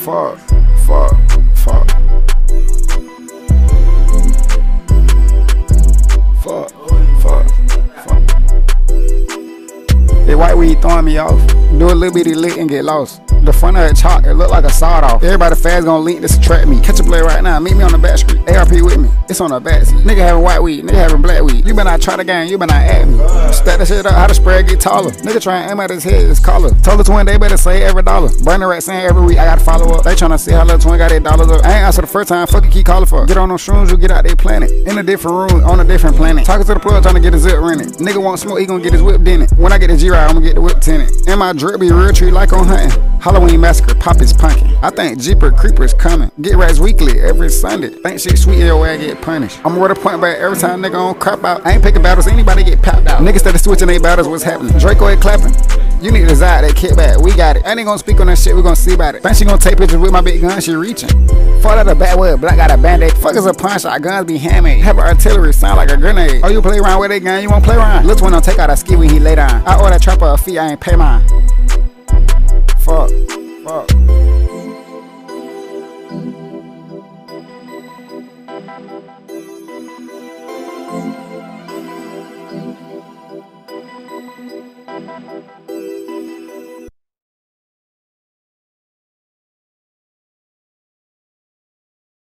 Fuck, fuck, fuck. Fuck, fuck, fuck. That white weed throwing me off. Do a little bitty lick and get lost. The front of that chalk, it look like a sawed off. Everybody fast gonna link this to trap me. Catch a play right now, meet me on the back street. ARP with me, it's on the back seat. Nigga having white weed, nigga having black weed. You better not try the game, you better not at me. Stack that shit up, how the spread get taller. Nigga try and aim at his head, his collar. Told the twin they better save every dollar. Burn the rat saying every week I gotta follow up. They tryna see how little twin got their dollars up. I ain't answer the first time, fuck you keep calling for. Get on them shrooms, you get out they planet. In a different room, on a different planet. Talking to the plug, tryna get his zip rented. Nigga want smoke, he gon' get his whip in it. When I get the G-Ride, I'ma get the whip tenant. And my drip be real tree like on hunting. Halloween massacre, pop is punkin'. I think Jeeper Creeper's coming. Get rats weekly every Sunday. Think shit sweet, your ass get punished. I'ma wear the point back every time nigga on crap out. I ain't picking battles, anybody get popped out. Niggas started switching they battles, what's happening? Draco ain't clapping. You need to desire that kickback, we got it. I ain't gonna speak on that shit, we gonna see about it. Think she gonna take pictures with my big gun, she reaching. Fall out of backwood, black got a band-aid. Fuckers a punch, our guns be handmade. Have artillery, sound like a grenade. Oh, you play around with that gun, you won't play around. Lil' twin don't take out a ski when he lay down. I order a trapper a fee, I ain't pay mine. Fuck, fuck.